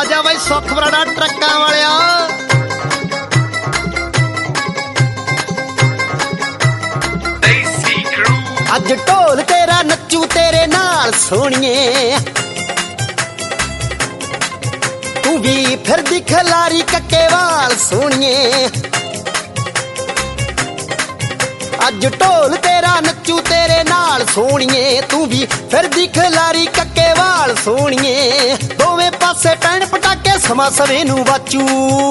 आजा बई सुख बराड़ा ट्रक्कां वालिया। अज ढोल तेरा नच्चू तेरे नाल सोहणिए, तू भी फिर दिख लारी कक्के वाल सोहणिए। अज ढोल तेरा नच्चू तेरे नाल सोहणिए, तू भी फिर दिख लारी कक्के वाल सोहणिए। दोवें पासे पैण पटाके समा सवे नू बाचू,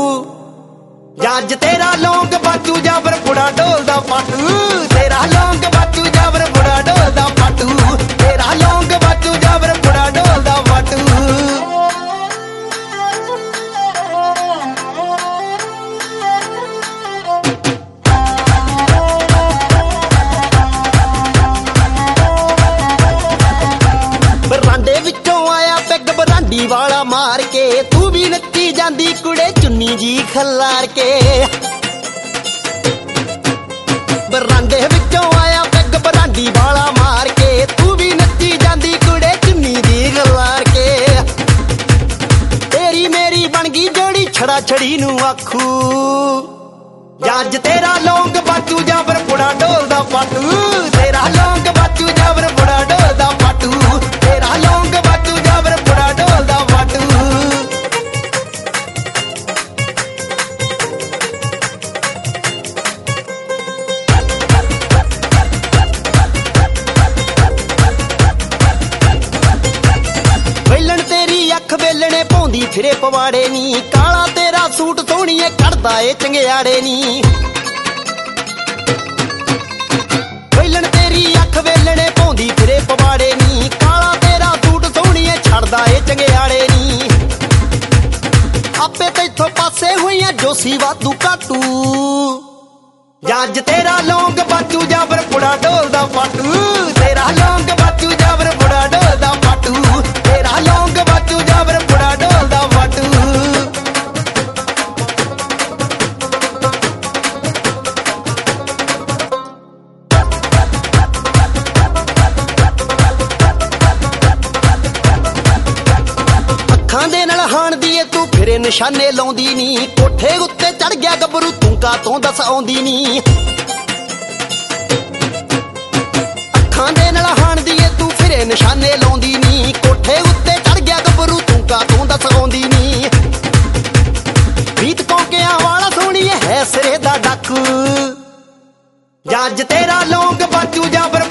अज तेरा लौंग बाचू जाबर बुढ़ा ढोल दा पाटू। तेरा लौंग बाचू जाबर बुढ़ा ढोल दा पाटू, तेरा लौंग बाचू जाबर बुढ़ा ढोल दा पाटू। बरांडे विचों आया पैग बरांडी वाला मार के, तू भी नच्ची जांदी कुड़े चुन्नी जी खलार के। बरांडे विचों आया पैग बरांडी वाला मार के, तू भी नच्ची जांदी कुड़े चुन्नी जी खलार के। तेरी मेरी बन गई जोड़ी छड़ा छड़ी नू आखू, अज तेरा लौंग बाचू जाबर बुढ़ा ढोल दा पाटू। तेरा लौंग बाचू जाबर बुढ़ा ढोल दा पाटू, तेरा लौंग बाचू जाबर बुढ़ा ढोल दा पाटू। वेलण तेरी अख वेलणे पौंदी फिरे पवाड़े नी, काला तेरा सूट सोहणीए कढ़दा ए चंगियाड़े नी। वेलण तेरी अख वेलणे पौंदी फिरे पवाड़े नी, काला तेरा सूट सोहणीए छड़दा ए चंगियाड़े नी। आपे तैथों पासे होईयां जोसी वाधू काटू, अज तेरा लौंग बाचू जाबर बुढ़ा ढोल दा पाटू। तेरा लौंग बाचू जाबर बुढ़ा ढोल दा पाटू, तेरा लौंग बाचू जाबर बुढ़ा ढोल दा पाटू। अखां दे नाल हाण दीए तू फिरे निशाने लाउंदी नी, कोठे उत्ते चढ़ गया गबरू तू का तों दस आउंदी नी। अखां दे नाल हाण दीए तू फिरे निशाने लाउंदी नी, कोठे उत्ते चढ़ गया गबरू तू का तों दस आउंदी नी। बीत कौंकियां वाला सोहणीए है सिरे दा डाकू, अज तेरा लौंग बाचू जाबर